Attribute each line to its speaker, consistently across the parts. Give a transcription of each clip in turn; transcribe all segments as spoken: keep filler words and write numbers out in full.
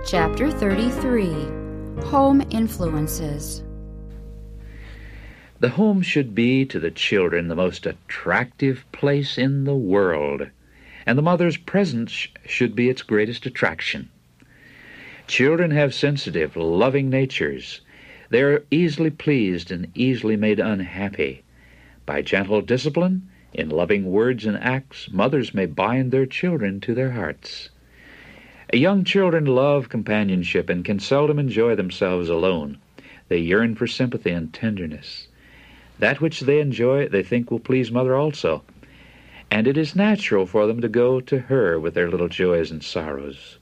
Speaker 1: Chapter thirty-three. Home Influences.
Speaker 2: The home should be to the children the most attractive place in the world, and the mother's presence should be its greatest attraction. Children have sensitive, loving natures. They are easily pleased and easily made unhappy. By gentle discipline, in loving words and acts, mothers may bind their children to their hearts. Young children love companionship and can seldom enjoy themselves alone. They yearn for sympathy and tenderness. That which they enjoy they think will please mother also, and it is natural for them to go to her with their little joys and sorrows.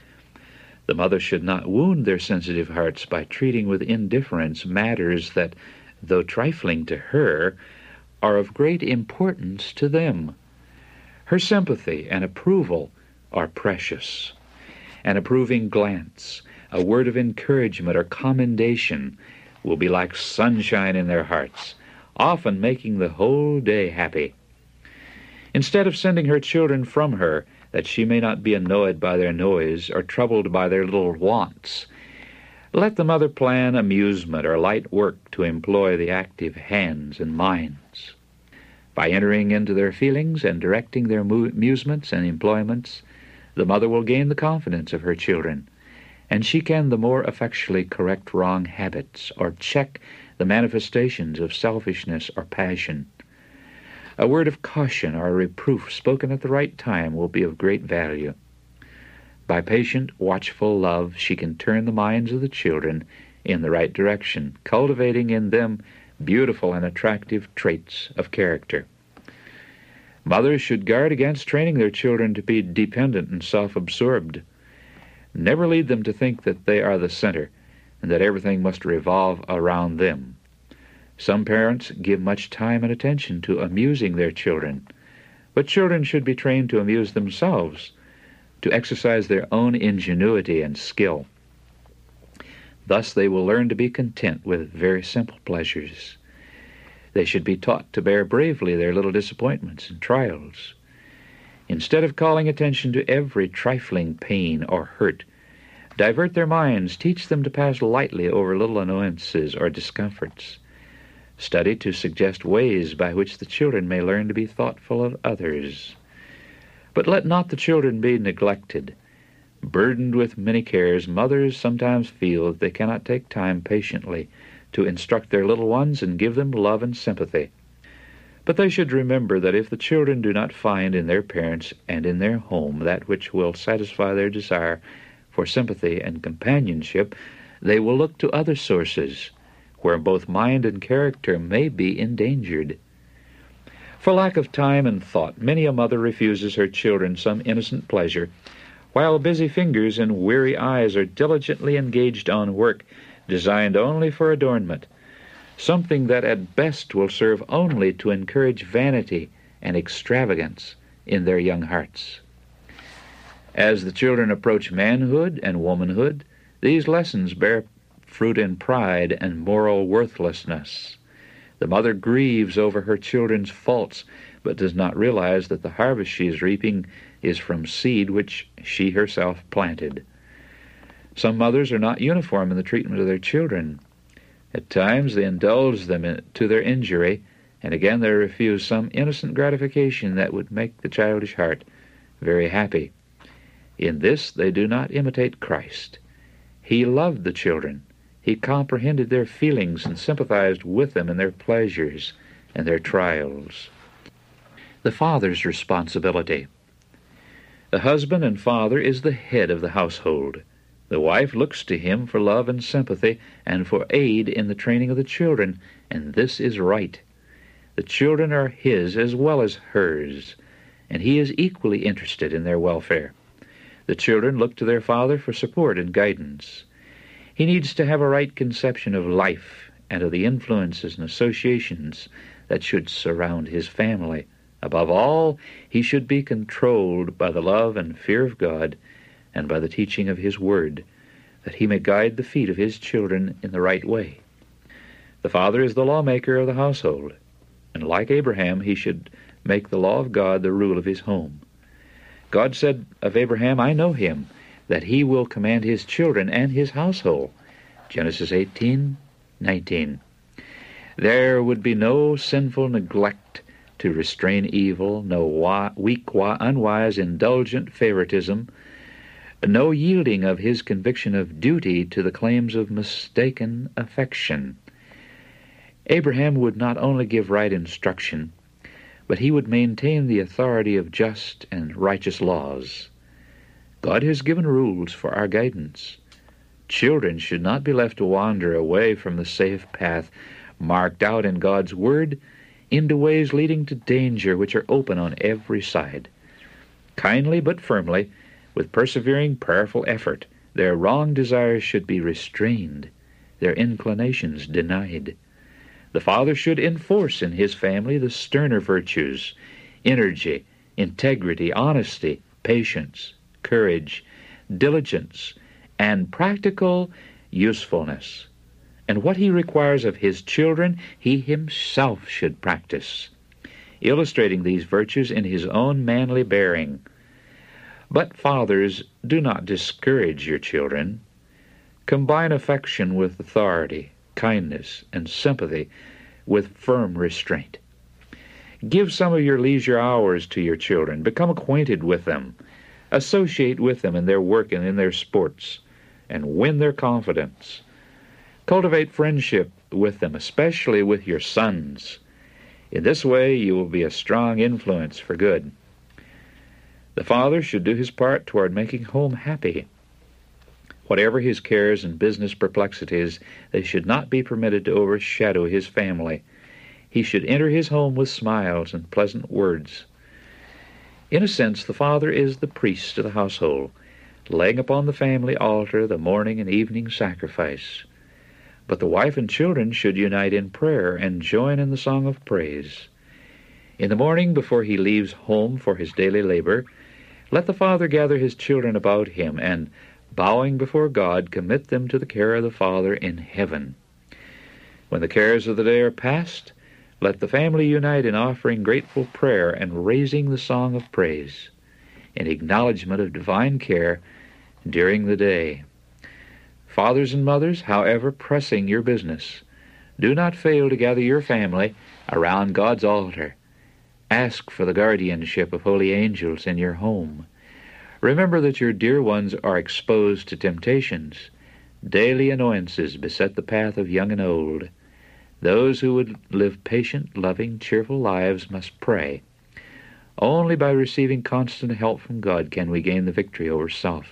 Speaker 2: The mother should not wound their sensitive hearts by treating with indifference matters that, though trifling to her, are of great importance to them. Her sympathy and approval are precious. An approving glance, a word of encouragement or commendation will be like sunshine in their hearts, often making the whole day happy. Instead of sending her children from her, that she may not be annoyed by their noise or troubled by their little wants, let the mother plan amusement or light work to employ the active hands and minds. By entering into their feelings and directing their amusements and employments, the mother will gain the confidence of her children, and she can the more effectually correct wrong habits or check the manifestations of selfishness or passion. A word of caution or reproof spoken at the right time will be of great value. By patient, watchful love, she can turn the minds of the children in the right direction, cultivating in them beautiful and attractive traits of character. Mothers should guard against training their children to be dependent and self-absorbed. Never lead them to think that they are the center and that everything must revolve around them. Some parents give much time and attention to amusing their children, but children should be trained to amuse themselves, to exercise their own ingenuity and skill. Thus they will learn to be content with very simple pleasures. They should be taught to bear bravely their little disappointments and trials. Instead of calling attention to every trifling pain or hurt, divert their minds, teach them to pass lightly over little annoyances or discomforts. Study to suggest ways by which the children may learn to be thoughtful of others. But let not the children be neglected. Burdened with many cares, mothers sometimes feel that they cannot take time patiently to instruct their little ones and give them love and sympathy. But they should remember that if the children do not find in their parents and in their home that which will satisfy their desire for sympathy and companionship, they will look to other sources, where both mind and character may be endangered. For lack of time and thought, many a mother refuses her children some innocent pleasure, while busy fingers and weary eyes are diligently engaged on work designed only for adornment, something that at best will serve only to encourage vanity and extravagance in their young hearts. As the children approach manhood and womanhood, these lessons bear fruit in pride and moral worthlessness. The mother grieves over her children's faults, but does not realize that the harvest she is reaping is from seed which she herself planted. Some mothers are not uniform in the treatment of their children. At times they indulge them in, to their injury, and again they refuse some innocent gratification that would make the childish heart very happy. In this they do not imitate Christ. He loved the children. He comprehended their feelings and sympathized with them in their pleasures and their trials. The father's responsibility. The husband and father is the head of the household. The wife looks to him for love and sympathy and for aid in the training of the children, and this is right. The children are his as well as hers, and he is equally interested in their welfare. The children look to their father for support and guidance. He needs to have a right conception of life and of the influences and associations that should surround his family. Above all, he should be controlled by the love and fear of God and by the teaching of his word, that he may guide the feet of his children in the right way. The father is the lawmaker of the household, and like Abraham, he should make the law of God the rule of his home. God said of Abraham, "I know him, that he will command his children and his household. Genesis eighteen nineteen. There would be no sinful neglect to restrain evil, no weak, unwise, indulgent favoritism, no yielding of his conviction of duty to the claims of mistaken affection. Abraham would not only give right instruction, but he would maintain the authority of just and righteous laws. God has given rules for our guidance. Children should not be left to wander away from the safe path marked out in God's Word into ways leading to danger which are open on every side. Kindly but firmly, with persevering prayerful effort, their wrong desires should be restrained, their inclinations denied. The father should enforce in his family the sterner virtues, energy, integrity, honesty, patience, courage, diligence, and practical usefulness. And what he requires of his children, he himself should practice, illustrating these virtues in his own manly bearing. But fathers, do not discourage your children. Combine affection with authority, kindness, and sympathy with firm restraint. Give some of your leisure hours to your children. Become acquainted with them. Associate with them in their work and in their sports, and win their confidence. Cultivate friendship with them, especially with your sons. In this way, you will be a strong influence for good. The father should do his part toward making home happy. Whatever his cares and business perplexities, they should not be permitted to overshadow his family. He should enter his home with smiles and pleasant words. In a sense, the father is the priest of the household, laying upon the family altar the morning and evening sacrifice. But the wife and children should unite in prayer and join in the song of praise. In the morning, before he leaves home for his daily labor, let the father gather his children about him and, bowing before God, commit them to the care of the Father in heaven. When the cares of the day are past, let the family unite in offering grateful prayer and raising the song of praise, in acknowledgement of divine care during the day. Fathers and mothers, however pressing your business, do not fail to gather your family around God's altar. Ask for the guardianship of holy angels in your home. Remember that your dear ones are exposed to temptations. Daily annoyances beset the path of young and old. Those who would live patient, loving, cheerful lives must pray. Only by receiving constant help from God can we gain the victory over self.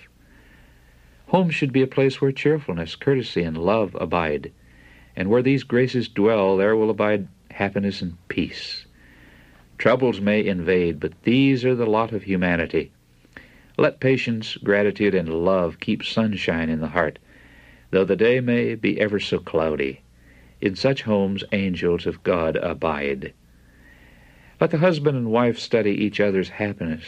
Speaker 2: Home should be a place where cheerfulness, courtesy, and love abide. And where these graces dwell, there will abide happiness and peace. Troubles may invade, but these are the lot of humanity. Let patience, gratitude, and love keep sunshine in the heart, though the day may be ever so cloudy. In such homes angels of God abide. Let the husband and wife study each other's happiness,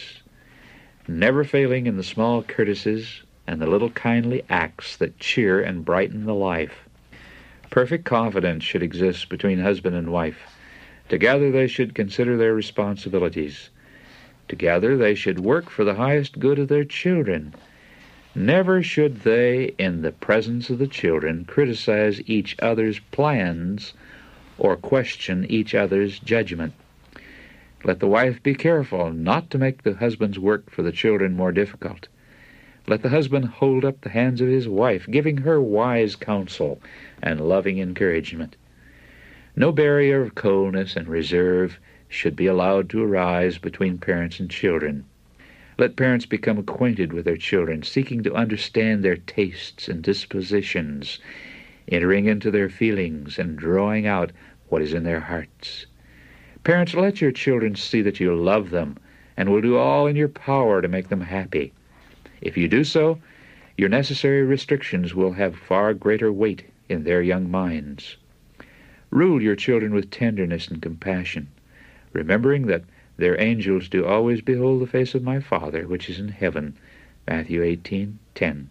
Speaker 2: never failing in the small courtesies and the little kindly acts that cheer and brighten the life. Perfect confidence should exist between husband and wife. Together they should consider their responsibilities. Together they should work for the highest good of their children. Never should they, in the presence of the children, criticize each other's plans or question each other's judgment. Let the wife be careful not to make the husband's work for the children more difficult. Let the husband hold up the hands of his wife, giving her wise counsel and loving encouragement. No barrier of coldness and reserve should be allowed to arise between parents and children. Let parents become acquainted with their children, seeking to understand their tastes and dispositions, entering into their feelings and drawing out what is in their hearts. Parents, let your children see that you love them and will do all in your power to make them happy. If you do so, your necessary restrictions will have far greater weight in their young minds. Rule your children with tenderness and compassion, remembering that their angels do always behold the face of my Father which is in heaven. Matthew eighteen ten.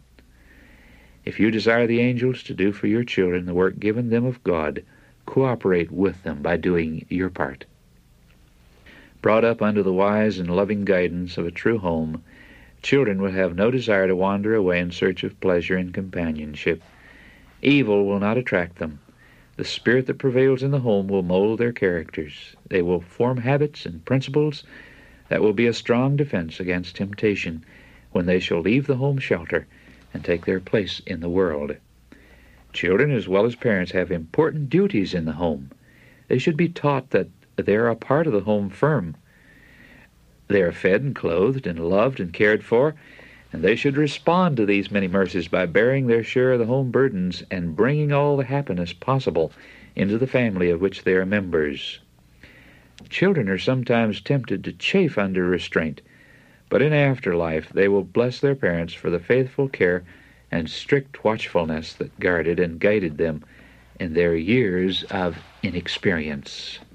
Speaker 2: If you desire the angels to do for your children the work given them of God, cooperate with them by doing your part. Brought up under the wise and loving guidance of a true home, Children will have no desire to wander away in search of pleasure and companionship. Evil will not attract them. The spirit that prevails in the home will mold their characters. They will form habits and principles that will be a strong defense against temptation when they shall leave the home shelter and take their place in the world. Children, as well as parents, have important duties in the home. They should be taught that they are a part of the home firm. They are fed and clothed and loved and cared for, and they should respond to these many mercies by bearing their share of the home burdens and bringing all the happiness possible into the family of which they are members. Children are sometimes tempted to chafe under restraint, but in afterlife they will bless their parents for the faithful care and strict watchfulness that guarded and guided them in their years of inexperience.